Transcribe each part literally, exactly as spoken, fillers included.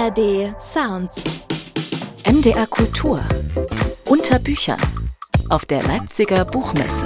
R D Sounds. M D R Kultur. Unter Büchern. Auf der Leipziger Buchmesse.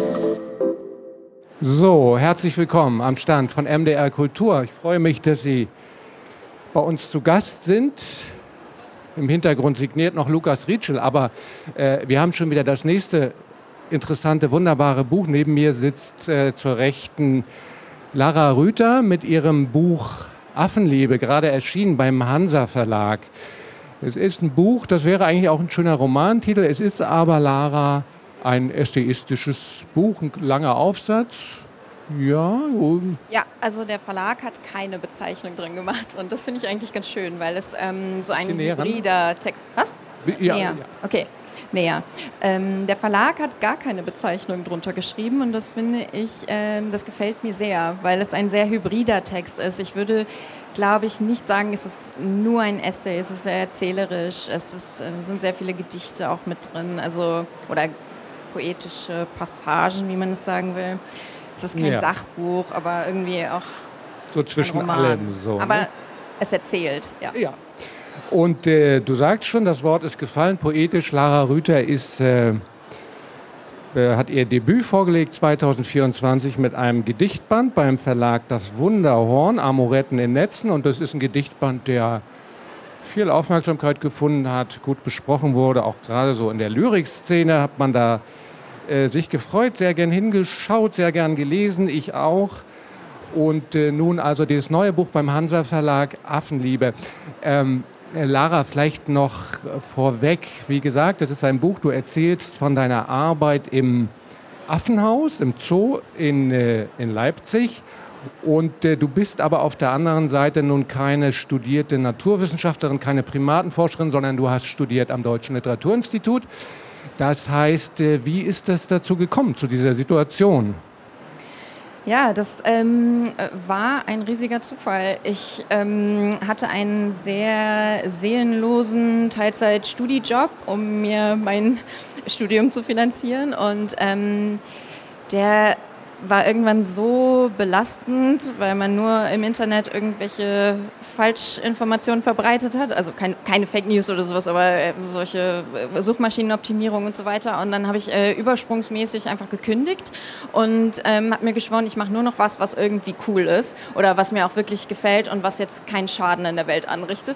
So, herzlich willkommen am Stand von M D R Kultur. Ich freue mich, dass Sie bei uns zu Gast sind. Im Hintergrund signiert noch Lukas Rietschel, aber äh, wir haben schon wieder das nächste interessante, wunderbare Buch. Neben mir sitzt äh, zur Rechten Lara Rüther mit ihrem Buch Affenliebe, gerade erschienen beim Hansa Verlag. Es ist ein Buch, das wäre eigentlich auch ein schöner Romantitel. Es ist aber, Lara, ein essayistisches Buch, ein langer Aufsatz. Ja, ja, also der Verlag hat keine Bezeichnung drin gemacht und das finde ich eigentlich ganz schön, weil es ähm, so ein hybrider Text... Was? Ja, näher. ja. Okay, näher. Ähm, der Verlag hat gar keine Bezeichnung drunter geschrieben und das finde ich, ähm, das gefällt mir sehr, weil es ein sehr hybrider Text ist. Ich würde, glaube ich, nicht sagen, es ist nur ein Essay, es ist sehr erzählerisch, es ist, äh, sind sehr viele Gedichte auch mit drin, also oder poetische Passagen, wie man es sagen will. Es ist kein ja. Sachbuch, aber irgendwie auch so zwischen ein Roman. allem. So, aber ne? Es erzählt, ja. Ja. Und äh, du sagst schon, das Wort ist gefallen, poetisch. Lara Rüther ist, äh, äh, hat ihr Debüt vorgelegt zwanzig vierundzwanzig mit einem Gedichtband beim Verlag Das Wunderhorn, Amoretten in Netzen. Und das ist ein Gedichtband, der viel Aufmerksamkeit gefunden hat, gut besprochen wurde. Auch gerade so in der Lyrikszene hat man da äh, sich gefreut, sehr gern hingeschaut, sehr gern gelesen, ich auch. Und äh, nun also dieses neue Buch beim Hansa Verlag, Affenliebe. Ähm, Lara, vielleicht noch vorweg, wie gesagt, das ist ein Buch, du erzählst von deiner Arbeit im Affenhaus, im Zoo in, äh, in Leipzig. Und äh, du bist aber auf der anderen Seite nun keine studierte Naturwissenschaftlerin, keine Primatenforscherin, sondern du hast studiert am Deutschen Literaturinstitut. Das heißt, äh, wie ist es dazu gekommen, zu dieser Situation? Ja, das ähm, war ein riesiger Zufall. Ich ähm, hatte einen sehr seelenlosen Teilzeit-Studijob, um mir mein Studium zu finanzieren. Und ähm, der war irgendwann so belastend, weil man nur im Internet irgendwelche Falschinformationen verbreitet hat. Also kein, keine Fake News oder sowas, aber solche Suchmaschinenoptimierung und so weiter. Und dann habe ich äh, übersprungsmäßig einfach gekündigt und ähm, habe mir geschworen, ich mache nur noch was, was irgendwie cool ist oder was mir auch wirklich gefällt und was jetzt keinen Schaden in der Welt anrichtet.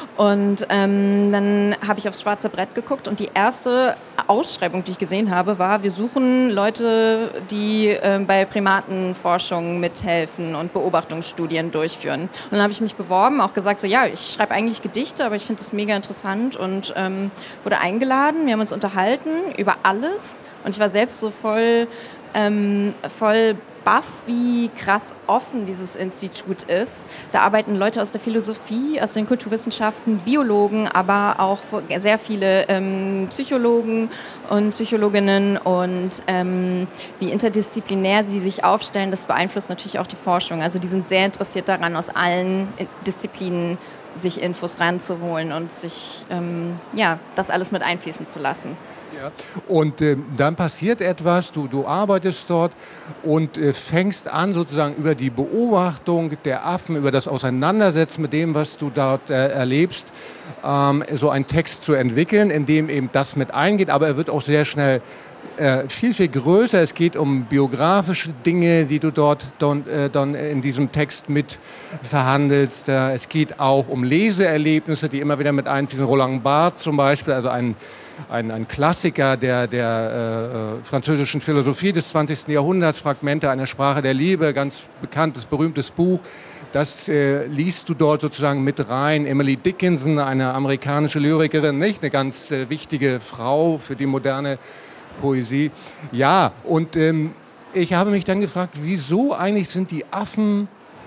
Und ähm, dann habe ich aufs schwarze Brett geguckt und die erste Ausschreibung, die ich gesehen habe, war, wir suchen Leute, die äh, bei Primatenforschung mithelfen und Beobachtungsstudien durchführen. Und dann habe ich mich beworben, auch gesagt, so ja, ich schreibe eigentlich Gedichte, aber ich finde das mega interessant und ähm, wurde eingeladen. Wir haben uns unterhalten über alles und ich war selbst so voll, ähm, voll baff, wie krass offen dieses Institut ist. Da arbeiten Leute aus der Philosophie, aus den Kulturwissenschaften, Biologen, aber auch sehr viele ähm, Psychologen und Psychologinnen und ähm, wie interdisziplinär die sich aufstellen, das beeinflusst natürlich auch die Forschung. Also die sind sehr interessiert daran, aus allen Disziplinen sich Infos ranzuholen und sich ähm, ja, das alles mit einfließen zu lassen. Ja. Und äh, dann passiert etwas, du, du arbeitest dort und äh, fängst an, sozusagen über die Beobachtung der Affen, über das Auseinandersetzen mit dem, was du dort äh, erlebst, ähm, so einen Text zu entwickeln, in dem eben das mit eingeht, aber er wird auch sehr schnell äh, viel, viel größer. Es geht um biografische Dinge, die du dort don, äh, don in diesem Text mit verhandelst. Äh, es geht auch um Leseerlebnisse, die immer wieder mit einfließen. Roland Barthes zum Beispiel, also ein Ein, ein Klassiker der, der äh, französischen Philosophie des zwanzigsten Jahrhunderts, Fragmente einer Sprache der Liebe, ganz bekanntes, berühmtes Buch. Das äh, liest du dort sozusagen mit rein. Emily Dickinson, eine amerikanische Lyrikerin, nicht? Eine ganz äh, wichtige Frau für die moderne Poesie. Ja, und ähm, ich habe mich dann gefragt, wieso eigentlich sind die Affen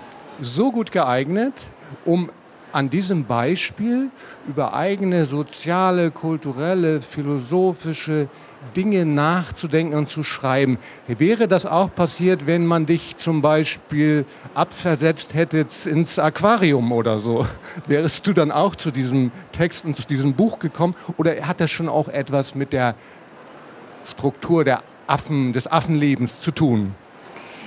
so gut geeignet, um an diesem Beispiel über eigene soziale, kulturelle, philosophische Dinge nachzudenken und zu schreiben. Wäre das auch passiert, wenn man dich zum Beispiel abversetzt hätte ins Aquarium oder so? Wärst du dann auch zu diesem Text und zu diesem Buch gekommen? Oder hat das schon auch etwas mit der Struktur der Affen, des Affenlebens zu tun?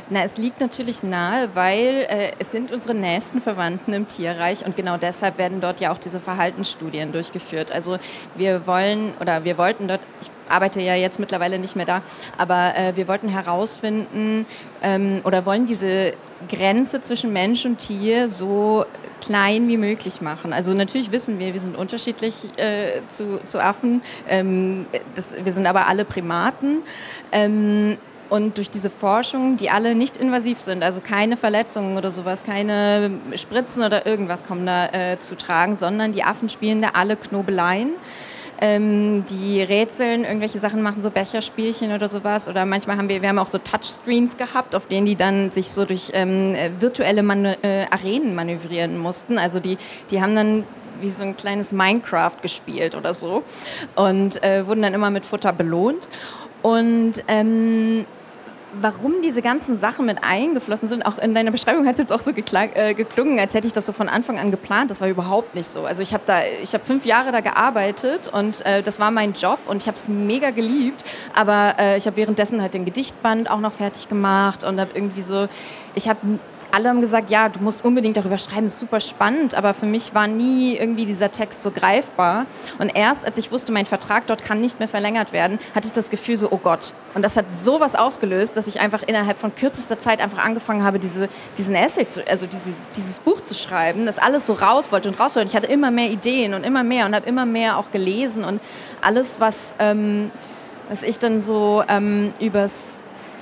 Na, es liegt natürlich nahe, weil äh, es sind unsere nächsten Verwandten im Tierreich und genau deshalb werden dort ja auch diese Verhaltensstudien durchgeführt. Also wir wollen oder wir wollten dort, ich arbeite ja jetzt mittlerweile nicht mehr da, aber äh, wir wollten herausfinden ähm, oder wollen diese Grenze zwischen Mensch und Tier so klein wie möglich machen. Also natürlich wissen wir, wir sind unterschiedlich äh, zu, zu Affen, ähm, das, wir sind aber alle Primaten. Ähm, Und durch diese Forschung, die alle nicht invasiv sind, also keine Verletzungen oder sowas, keine Spritzen oder irgendwas kommen da äh, zu tragen, sondern die Affen spielen da alle Knobeleien. Ähm, die rätseln, irgendwelche Sachen machen, so Becherspielchen oder sowas. Oder manchmal haben wir, wir haben auch so Touchscreens gehabt, auf denen die dann sich so durch ähm, virtuelle Man- äh, Arenen manövrieren mussten. Also die, die haben dann wie so ein kleines Minecraft gespielt oder so und äh, wurden dann immer mit Futter belohnt. Und ähm, warum diese ganzen Sachen mit eingeflossen sind, auch in deiner Beschreibung hat es jetzt auch so geklang, äh, geklungen, als hätte ich das so von Anfang an geplant. Das war überhaupt nicht so. Also ich habe da, ich habe fünf Jahre da gearbeitet und äh, das war mein Job und ich habe es mega geliebt. Aber äh, ich habe währenddessen halt den Gedichtband auch noch fertig gemacht und habe irgendwie so, ich habe alle haben gesagt, ja, du musst unbedingt darüber schreiben, ist super spannend, aber für mich war nie irgendwie dieser Text so greifbar. Und erst, als ich wusste, mein Vertrag dort kann nicht mehr verlängert werden, hatte ich das Gefühl so, oh Gott. Und das hat sowas ausgelöst, dass ich einfach innerhalb von kürzester Zeit einfach angefangen habe, diese, diesen Essay, zu, also diesen, dieses Buch zu schreiben, das alles so raus wollte und raus wollte. Ich hatte immer mehr Ideen und immer mehr und habe immer mehr auch gelesen und alles, was, ähm, was ich dann so ähm, übers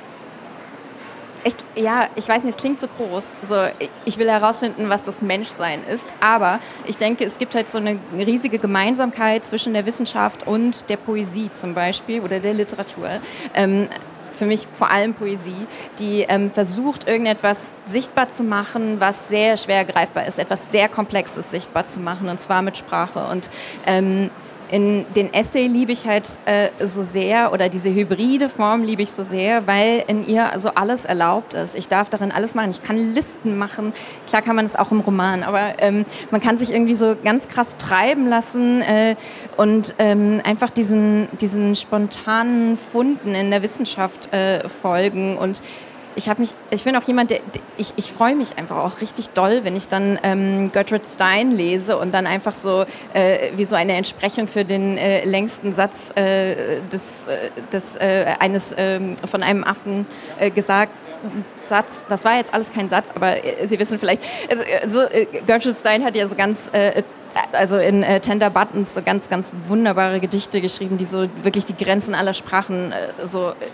Echt, ja, ich weiß nicht, es klingt so groß. So, ich will herausfinden, was das Menschsein ist. Aber ich denke, es gibt halt so eine riesige Gemeinsamkeit zwischen der Wissenschaft und der Poesie zum Beispiel oder der Literatur. Ähm, für mich vor allem Poesie, die ähm, versucht, irgendetwas sichtbar zu machen, was sehr schwer greifbar ist, etwas sehr Komplexes sichtbar zu machen, und zwar mit Sprache. Und ähm, in den Essay liebe ich halt äh, so sehr, oder diese hybride Form liebe ich so sehr, weil in ihr also alles erlaubt ist. Ich darf darin alles machen. Ich kann Listen machen. Klar kann man das auch im Roman, aber ähm, man kann sich irgendwie so ganz krass treiben lassen äh, und ähm, einfach diesen, diesen spontanen Funden in der Wissenschaft äh, folgen. Und Ich, hab mich, ich bin auch jemand, der, ich, ich freue mich einfach auch richtig doll, wenn ich dann ähm, Gertrude Stein lese und dann einfach so äh, wie so eine Entsprechung für den äh, längsten Satz äh, des, äh, des, äh, eines äh, von einem Affen äh, gesagt. Satz, das war jetzt alles kein Satz, aber äh, Sie wissen vielleicht, äh, so, äh, Gertrude Stein hat ja so ganz, äh, also in äh, Tender Buttons so ganz, ganz wunderbare Gedichte geschrieben, die so wirklich die Grenzen aller Sprachen äh, so äh,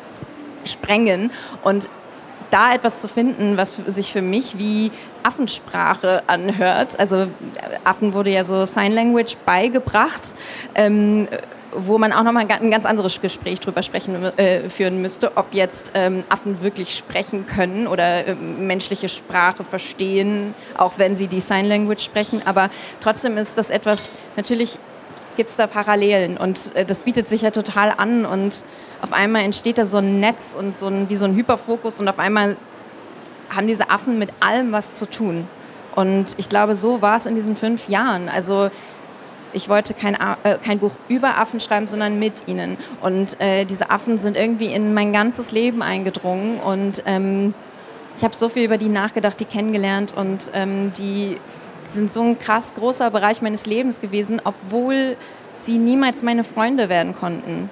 sprengen, und da etwas zu finden, was sich für mich wie Affensprache anhört. Also Affen wurde ja so Sign Language beigebracht, ähm, wo man auch nochmal ein ganz anderes Gespräch drüber sprechen, äh, führen müsste, ob jetzt ähm, Affen wirklich sprechen können oder äh, menschliche Sprache verstehen, auch wenn sie die Sign Language sprechen. Aber trotzdem ist das etwas, natürlich gibt es da Parallelen, und äh, das bietet sich ja total an, und auf einmal entsteht da so ein Netz und so ein, wie so ein Hyperfokus, und auf einmal haben diese Affen mit allem was zu tun. Und ich glaube, so war es in diesen fünf Jahren. Also ich wollte kein, äh, kein Buch über Affen schreiben, sondern mit ihnen. Und äh, diese Affen sind irgendwie in mein ganzes Leben eingedrungen, und ähm, ich habe so viel über die nachgedacht, die kennengelernt, und ähm, die sind so ein krass großer Bereich meines Lebens gewesen, obwohl sie niemals meine Freunde werden konnten.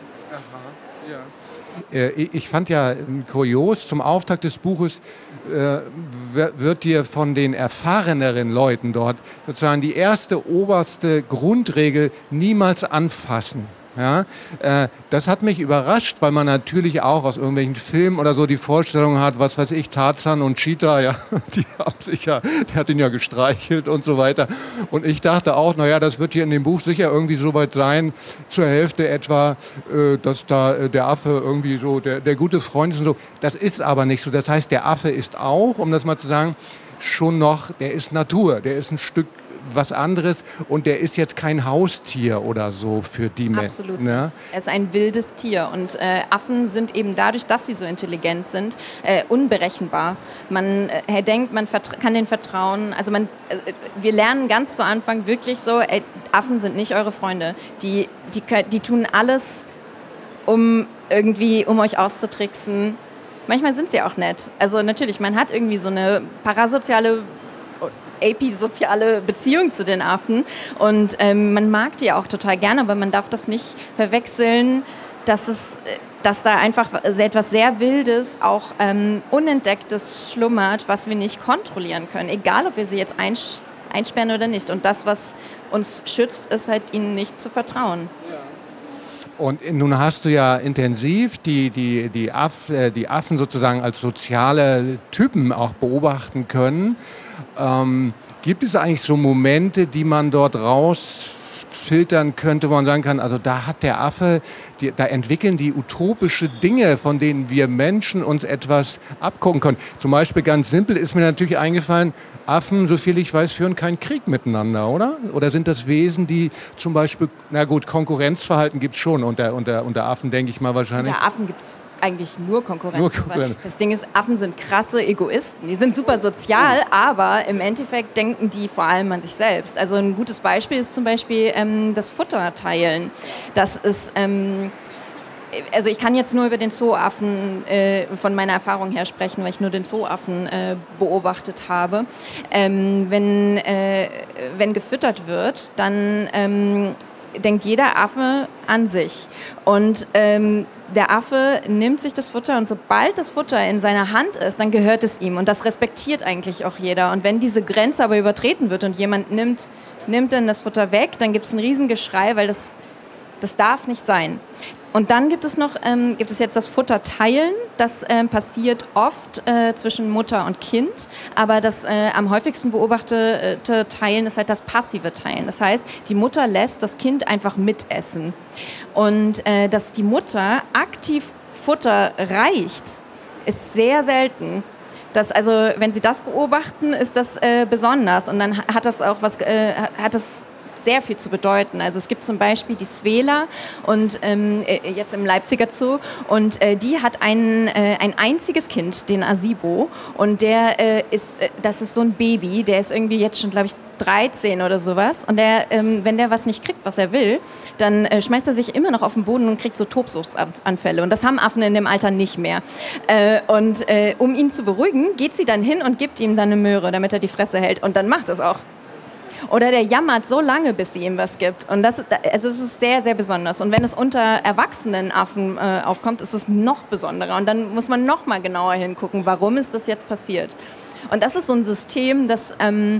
Aha, ja. Ich fand ja kurios, zum Auftakt des Buches äh, wird dir von den erfahreneren Leuten dort sozusagen die erste, oberste Grundregel: niemals anfassen. Ja, äh, das hat mich überrascht, weil man natürlich auch aus irgendwelchen Filmen oder so die Vorstellung hat, was weiß ich, Tarzan und Cheetah, ja, die haben sich ja, der hat ihn ja gestreichelt und so weiter. Und ich dachte auch, naja, das wird hier in dem Buch sicher irgendwie so weit sein, zur Hälfte etwa, äh, dass da äh, der Affe irgendwie so der, der gute Freund ist und so. Das ist aber nicht so. Das heißt, der Affe ist auch, um das mal zu sagen, schon noch, der ist Natur, der ist ein Stück was anderes, und der ist jetzt kein Haustier oder so für die Menschen. Absolut nicht. Er ist ein wildes Tier, und äh, Affen sind eben dadurch, dass sie so intelligent sind, äh, unberechenbar. Man äh, denkt, man vertra- kann denen vertrauen. Also man, äh, wir lernen ganz zu Anfang wirklich so, ey, Affen sind nicht eure Freunde. Die, die, die tun alles, um irgendwie, um euch auszutricksen. manchmal sind sie auch nett. Also natürlich, man hat irgendwie so eine parasoziale, apisoziale Beziehung zu den Affen und ähm, man mag die auch total gerne, aber man darf das nicht verwechseln, dass es, dass da einfach etwas sehr Wildes, auch ähm, Unentdecktes schlummert, was wir nicht kontrollieren können, egal ob wir sie jetzt einsch- einsperren oder nicht. Und das, was uns schützt, ist halt ihnen nicht zu vertrauen. Und nun hast du ja intensiv die, die, die, Aff, die Affen sozusagen als soziale Typen auch beobachten können. Ähm, gibt es eigentlich so Momente, die man dort rausfiltern könnte, wo man sagen kann, also da hat der Affe, die, da entwickeln die utopische Dinge, von denen wir Menschen uns etwas abgucken können. Zum Beispiel ganz simpel ist mir natürlich eingefallen, Affen, soviel ich weiß, führen keinen Krieg miteinander, oder? Oder sind das Wesen, die zum Beispiel, na gut, Konkurrenzverhalten gibt es schon unter, unter, unter Affen, denke ich mal wahrscheinlich. Unter Affen gibt es eigentlich nur Konkurrenz. Nur Konkurrenz. Das Ding ist, Affen sind krasse Egoisten. Die sind super sozial, oh. aber im Endeffekt denken die vor allem an sich selbst. Also ein gutes Beispiel ist zum Beispiel ähm, das Futterteilen. Das ist... Ähm, Also ich kann jetzt nur über den Zooaffen äh, von meiner Erfahrung her sprechen, weil ich nur den Zooaffen äh, beobachtet habe. Ähm, wenn, äh, wenn gefüttert wird, dann ähm, denkt jeder Affe an sich. Und ähm, der Affe nimmt sich das Futter und sobald das Futter in seiner Hand ist, dann gehört es ihm. Und das respektiert eigentlich auch jeder. Und wenn diese Grenze aber übertreten wird und jemand nimmt, nimmt dann das Futter weg, dann gibt es ein Riesengeschrei, weil das, das darf nicht sein. Und dann gibt es noch, ähm, gibt es jetzt das Futterteilen. Das ähm, passiert oft äh, zwischen Mutter und Kind. Aber das äh, am häufigsten beobachtete Teilen ist halt das passive Teilen. Das heißt, die Mutter lässt das Kind einfach mitessen. Und äh, dass die Mutter aktiv Futter reicht, ist sehr selten. Das, also, wenn Sie das beobachten, ist das äh, besonders. Und dann hat das auch was, äh, hat das sehr viel zu bedeuten. Also es gibt zum Beispiel die Svela und ähm, jetzt im Leipziger Zoo und äh, die hat ein, äh, ein einziges Kind, den Asibo und der äh, ist, äh, das ist so ein Baby, der ist irgendwie jetzt schon, glaube ich, dreizehn oder sowas und der, ähm, wenn der was nicht kriegt, was er will, dann äh, schmeißt er sich immer noch auf den Boden und kriegt so Tobsuchtsanfälle und das haben Affen in dem Alter nicht mehr. Äh, und äh, um ihn zu beruhigen, geht sie dann hin und gibt ihm dann eine Möhre, damit er die Fresse hält und dann macht es auch. Oder der jammert so lange, bis sie ihm was gibt. Und das, also es ist sehr, sehr besonders. Und wenn es unter erwachsenen Affen äh, aufkommt, ist es noch besonderer. Und dann muss man noch mal genauer hingucken, warum ist das jetzt passiert. Und das ist so ein System, das... Ähm,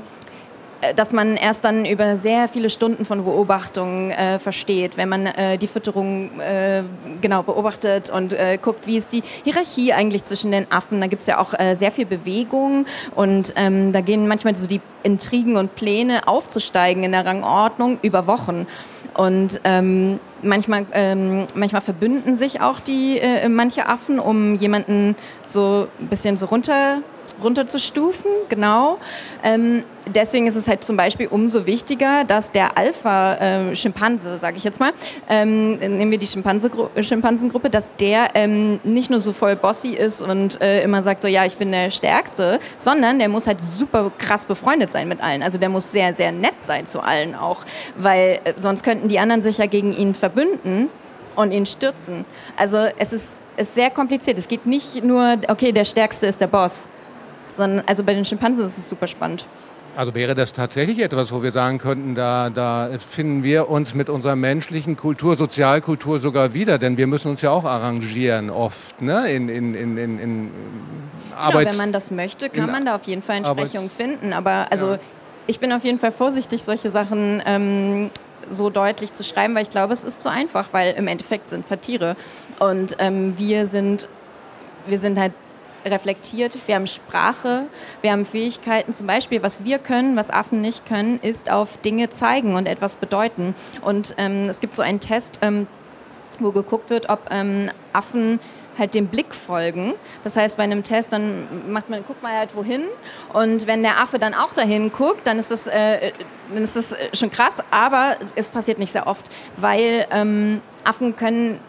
dass man erst dann über sehr viele Stunden von Beobachtungen äh, versteht, wenn man äh, die Fütterung äh, genau beobachtet und äh, guckt, wie ist die Hierarchie eigentlich zwischen den Affen. Da gibt es ja auch äh, sehr viel Bewegung und ähm, da gehen manchmal so die Intrigen und Pläne aufzusteigen in der Rangordnung über Wochen. Und ähm, manchmal, ähm, manchmal verbünden sich auch die äh, manche Affen, um jemanden so ein bisschen so runter runterzustufen, genau. Ähm, deswegen ist es halt zum Beispiel umso wichtiger, dass der Alpha-Schimpanse, äh, sage ich jetzt mal, ähm, nehmen wir die Schimpanse-Gru- Schimpansengruppe, dass der ähm, nicht nur so voll bossy ist und äh, immer sagt so, ja, ich bin der Stärkste, sondern der muss halt super krass befreundet sein mit allen. Also der muss sehr, sehr nett sein zu allen auch, weil äh, sonst könnten die anderen sich ja gegen ihn verbünden und ihn stürzen. Also es ist, ist sehr kompliziert. Es geht nicht nur, okay, der Stärkste ist der Boss, sondern also bei den Schimpansen ist es super spannend. Also wäre das tatsächlich etwas, wo wir sagen könnten, da, da finden wir uns mit unserer menschlichen Kultur, Sozialkultur sogar wieder, denn wir müssen uns ja auch arrangieren oft, ne? in, in, in, in, in Arbeits... Genau, wenn man das möchte, kann man da auf jeden Fall Entsprechungen Arbeits- finden, aber also ja. Ich bin auf jeden Fall vorsichtig, solche Sachen ähm, so deutlich zu schreiben, weil ich glaube, es ist zu einfach, weil im Endeffekt sind es halt Tiere und ähm, wir sind, wir sind halt reflektiert, wir haben Sprache, wir haben Fähigkeiten, zum Beispiel, was wir können, was Affen nicht können, ist auf Dinge zeigen und etwas bedeuten. Und ähm, es gibt so einen Test, ähm, wo geguckt wird, ob ähm, Affen halt dem Blick folgen. Das heißt, bei einem Test, dann macht man, guckt man halt wohin und wenn der Affe dann auch dahin guckt, dann ist das, äh, dann ist das schon krass, aber es passiert nicht sehr oft, weil ähm, Affen können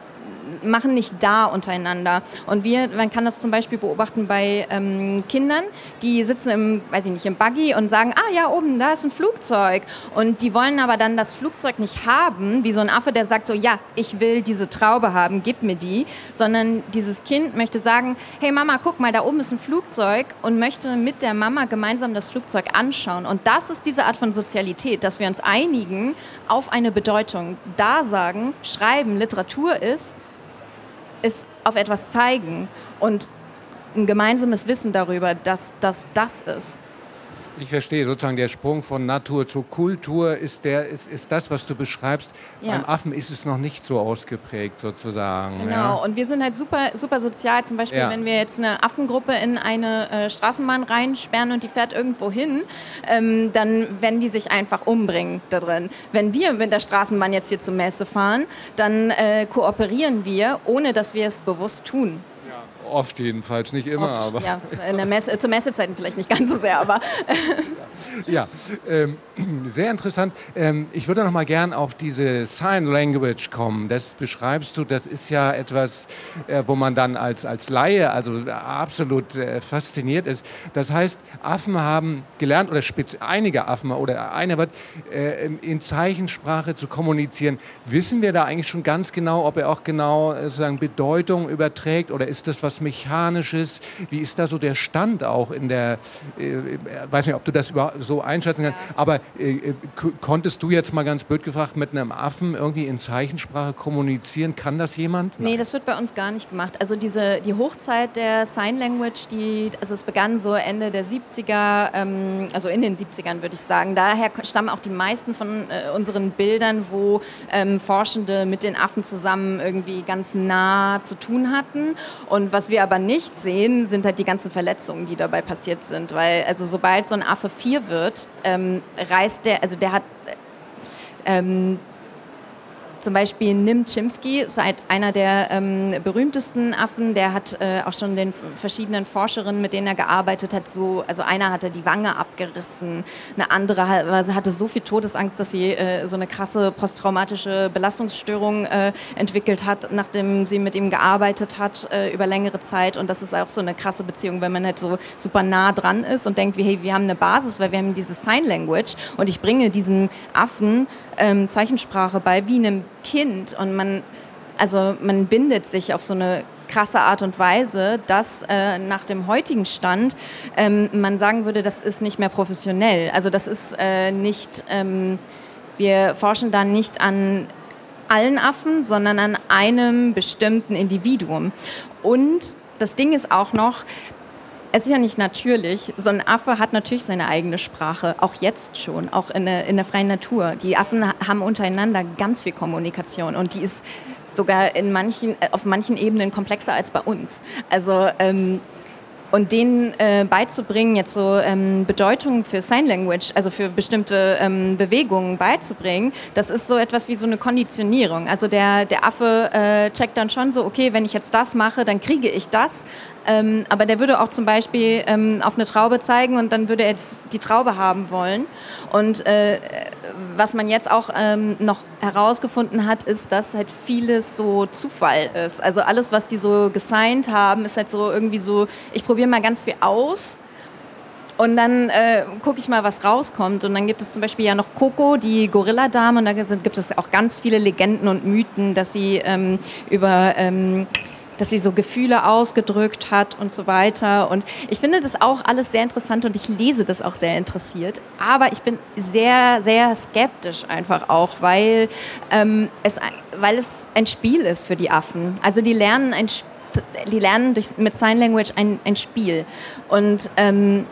machen nicht da untereinander. Und wir, man kann das zum Beispiel beobachten bei ähm, Kindern, die sitzen im, weiß ich nicht, im Buggy und sagen, ah ja, oben, da ist ein Flugzeug. Und die wollen aber dann das Flugzeug nicht haben, wie so ein Affe, der sagt so, ja, ich will diese Traube haben, gib mir die. Sondern dieses Kind möchte sagen, hey Mama, guck mal, da oben ist ein Flugzeug und möchte mit der Mama gemeinsam das Flugzeug anschauen. Und das ist diese Art von Sozialität, dass wir uns einigen auf eine Bedeutung. Da sagen, schreiben, Literatur ist, ist auf etwas zeigen und ein gemeinsames Wissen darüber, dass das das ist. Ich verstehe, sozusagen der Sprung von Natur zur Kultur ist, der, ist, ist das, was du beschreibst. Ja. Beim Affen ist es noch nicht so ausgeprägt sozusagen. Genau, ja. Und wir sind halt super, super sozial. Zum Beispiel, ja. wenn wir jetzt eine Affengruppe in eine äh, Straßenbahn reinsperren und die fährt irgendwo hin, ähm, dann werden die sich einfach umbringen da drin. Wenn wir mit der Straßenbahn jetzt hier zur Messe fahren, dann äh, kooperieren wir, ohne dass wir es bewusst tun. Oft jedenfalls, nicht immer, Oft, aber... Ja, in der Messe, zu Messezeiten vielleicht nicht ganz so sehr, aber... ja, ähm, sehr interessant. Ähm, ich würde noch mal gern auf diese Sign Language kommen. Das beschreibst du, das ist ja etwas, äh, wo man dann als, als Laie also absolut äh, fasziniert ist. Das heißt, Affen haben gelernt, oder spitz, einige Affen, oder einer wird äh, in Zeichensprache zu kommunizieren. Wissen wir da eigentlich schon ganz genau, ob er auch genau äh, sozusagen Bedeutung überträgt, oder ist das was Mechanisches? Wie ist da so der Stand auch in der, äh, weiß nicht, ob du das so einschätzen kannst, ja. aber äh, k- konntest du jetzt mal ganz blöd gefragt mit einem Affen irgendwie in Zeichensprache kommunizieren? Kann das jemand? Nein. Nee, das wird bei uns gar nicht gemacht. Also diese, die Hochzeit der Sign Language, die, also es begann so Ende der siebziger, ähm, also in den siebzigern würde ich sagen. Daher stammen auch die meisten von äh, unseren Bildern, wo ähm, Forschende mit den Affen zusammen irgendwie ganz nah zu tun hatten. Und was wir aber nicht sehen, sind halt die ganzen Verletzungen, die dabei passiert sind. Weil, also sobald so ein Affe vier wird, ähm, reißt der, also der hat ähm, zum Beispiel Nim Chimpsky, ist halt einer der ähm, berühmtesten Affen, der hat äh, auch schon den verschiedenen Forscherinnen, mit denen er gearbeitet hat, so, also einer hatte die Wange abgerissen, eine andere hatte so viel Todesangst, dass sie äh, so eine krasse posttraumatische Belastungsstörung äh, entwickelt hat, nachdem sie mit ihm gearbeitet hat äh, über längere Zeit. Und das ist auch so eine krasse Beziehung, wenn man halt so super nah dran ist und denkt, wie, hey, wir haben eine Basis, weil wir haben diese Sign Language und ich bringe diesem Affen ähm, Zeichensprache bei, wie einem Kind, und man, also man bindet sich auf so eine krasse Art und Weise, dass äh, nach dem heutigen Stand ähm, man sagen würde, das ist nicht mehr professionell. Also das ist äh, nicht, ähm, wir forschen da nicht an allen Affen, sondern an einem bestimmten Individuum. Und das Ding ist auch noch, es ist ja nicht natürlich. So ein Affe hat natürlich seine eigene Sprache, auch jetzt schon, auch in der, in der freien Natur. Die Affen haben untereinander ganz viel Kommunikation und die ist sogar in manchen, auf manchen Ebenen komplexer als bei uns. Also ähm, und denen äh, beizubringen, jetzt so ähm, Bedeutungen für Sign Language, also für bestimmte ähm, Bewegungen beizubringen, das ist so etwas wie so eine Konditionierung. Also der, der Affe äh, checkt dann schon so, okay, wenn ich jetzt das mache, dann kriege ich das. Ähm, aber der würde auch zum Beispiel ähm, auf eine Traube zeigen und dann würde er die Traube haben wollen. Und äh, was man jetzt auch ähm, noch herausgefunden hat, ist, dass halt vieles so Zufall ist. Also alles, was die so gesigned haben, ist halt so irgendwie so, ich probiere mal ganz viel aus und dann äh, gucke ich mal, was rauskommt. Und dann gibt es zum Beispiel ja noch Coco, die Gorilladame, und da sind, gibt es auch ganz viele Legenden und Mythen, dass sie ähm, über... Ähm, dass sie so Gefühle ausgedrückt hat und so weiter. Und ich finde das auch alles sehr interessant und ich lese das auch sehr interessiert. Aber ich bin sehr, sehr skeptisch einfach auch, weil, ähm, es, weil es ein Spiel ist für die Affen. Also die lernen, ein, die lernen durch, mit Sign Language ein, ein Spiel. Und ähm,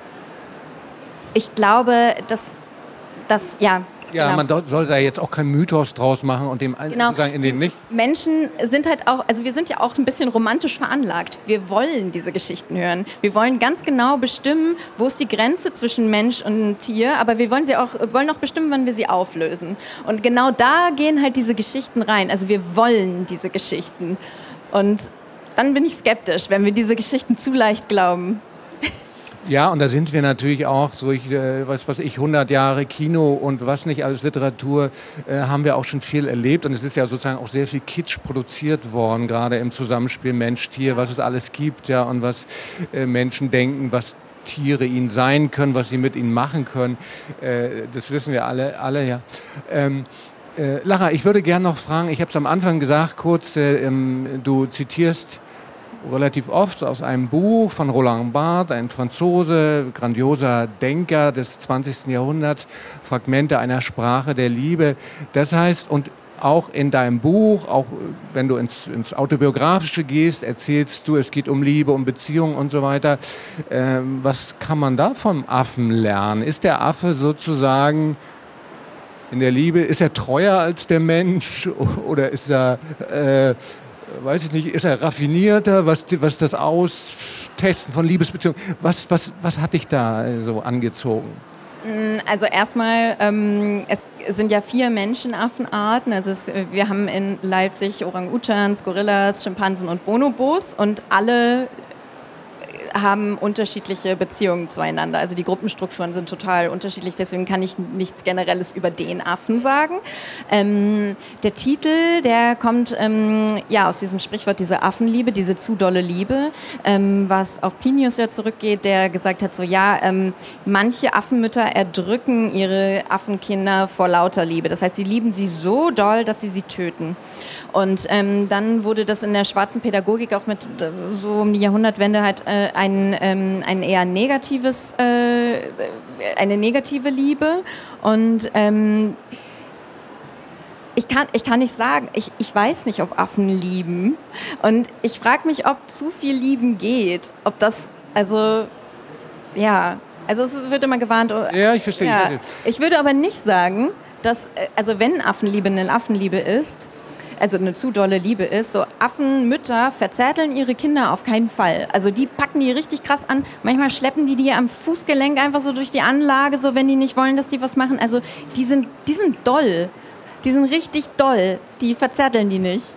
ich glaube, dass, dass ja... Ja, genau. Man soll da jetzt auch keinen Mythos draus machen und dem genau. sozusagen in den nicht. Menschen sind halt auch, also wir sind ja auch ein bisschen romantisch veranlagt. Wir wollen diese Geschichten hören. Wir wollen ganz genau bestimmen, wo ist die Grenze zwischen Mensch und Tier, aber wir wollen sie auch, wollen auch bestimmen, wann wir sie auflösen. Und genau da gehen halt diese Geschichten rein. Also wir wollen diese Geschichten. Und dann bin ich skeptisch, wenn wir diese Geschichten zu leicht glauben. Ja, und da sind wir natürlich auch durch, äh, was weiß ich, hundert Jahre Kino und was nicht alles Literatur, äh, haben wir auch schon viel erlebt. Und es ist ja sozusagen auch sehr viel Kitsch produziert worden, gerade im Zusammenspiel Mensch-Tier, was es alles gibt, ja, und was äh, Menschen denken, was Tiere ihnen sein können, was sie mit ihnen machen können. Äh, das wissen wir alle, alle ja. Ähm, äh, Lara, ich würde gerne noch fragen, ich habe es am Anfang gesagt, kurz, äh, ähm, du zitierst relativ oft aus einem Buch von Roland Barthes, ein Franzose, grandioser Denker des zwanzigsten Jahrhunderts, Fragmente einer Sprache der Liebe. Das heißt, und auch in deinem Buch, auch wenn du ins, ins Autobiografische gehst, erzählst du, es geht um Liebe, um Beziehungen und so weiter. Ähm, was kann man da vom Affen lernen? Ist der Affe sozusagen in der Liebe, ist er treuer als der Mensch oder ist er... Äh, weiß ich nicht, ist er raffinierter, was, was das Austesten von Liebesbeziehungen, was, was, was hat dich da so angezogen? Also erstmal, ähm, es sind ja vier Menschenaffenarten. Also es, wir haben in Leipzig Orang-Utans, Gorillas, Schimpansen und Bonobos und alle haben unterschiedliche Beziehungen zueinander. Also die Gruppenstrukturen sind total unterschiedlich, deswegen kann ich nichts Generelles über den Affen sagen. Ähm, der Titel, der kommt ähm, ja aus diesem Sprichwort, diese Affenliebe, diese zu dolle Liebe, ähm, was auf Plinius ja zurückgeht, der gesagt hat, so ja, ähm, manche Affenmütter erdrücken ihre Affenkinder vor lauter Liebe. Das heißt, sie lieben sie so doll, dass sie sie töten. Und ähm, dann wurde das in der schwarzen Pädagogik auch mit äh, so um die Jahrhundertwende halt äh, ein, ähm, ein eher negatives, äh, eine negative Liebe. Und ähm, ich kann, ich kann nicht sagen, ich, ich weiß nicht, ob Affen lieben. Und ich frage mich, ob zu viel Lieben geht. Ob das, also, ja, also es wird immer gewarnt. Ja, ich verstehe. Ja. Ich würde aber nicht sagen, dass, also wenn Affenliebe eine Affenliebe ist, also eine zu dolle Liebe ist, so Affenmütter verzärteln ihre Kinder auf keinen Fall. Also die packen die richtig krass an. Manchmal schleppen die die am Fußgelenk einfach so durch die Anlage, so wenn die nicht wollen, dass die was machen. Also die sind, die sind doll. Die sind richtig doll. Die verzärteln die nicht.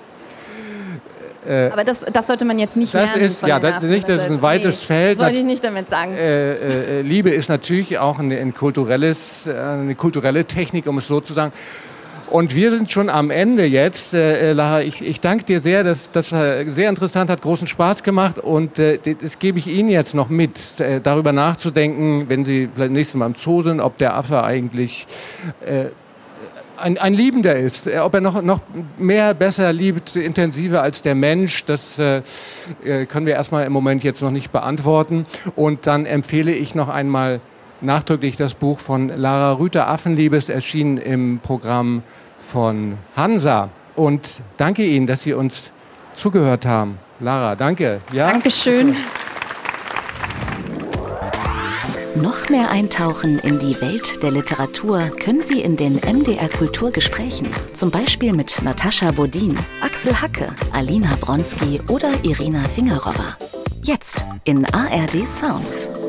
Äh, Aber das, das sollte man jetzt nicht das lernen. Ist, ja, das, nicht, das ist ein weites nee, Feld. Das wollte ich nicht damit sagen. Äh, äh, Liebe ist natürlich auch eine, ein kulturelles, eine kulturelle Technik, um es so zu sagen. Und wir sind schon am Ende jetzt. Äh, Lara, ich, ich danke dir sehr, das, das war sehr interessant, hat großen Spaß gemacht und äh, das gebe ich Ihnen jetzt noch mit, äh, darüber nachzudenken, wenn Sie vielleicht nächstes Mal im Zoo sind, ob der Affe eigentlich äh, ein, ein Liebender ist, äh, ob er noch, noch mehr, besser liebt, intensiver als der Mensch, das äh, können wir erstmal im Moment jetzt noch nicht beantworten. Und dann empfehle ich noch einmal nachdrücklich das Buch von Lara Rüther, Affenliebes, erschienen im Programm von Hansa. Und danke Ihnen, dass Sie uns zugehört haben. Lara, danke. Ja? Dankeschön. Noch mehr eintauchen in die Welt der Literatur können Sie in den M D R Kulturgesprächen. Zum Beispiel mit Natascha Wodin, Axel Hacke, Alina Bronski oder Irina Fingerowa. Jetzt in A R D Sounds.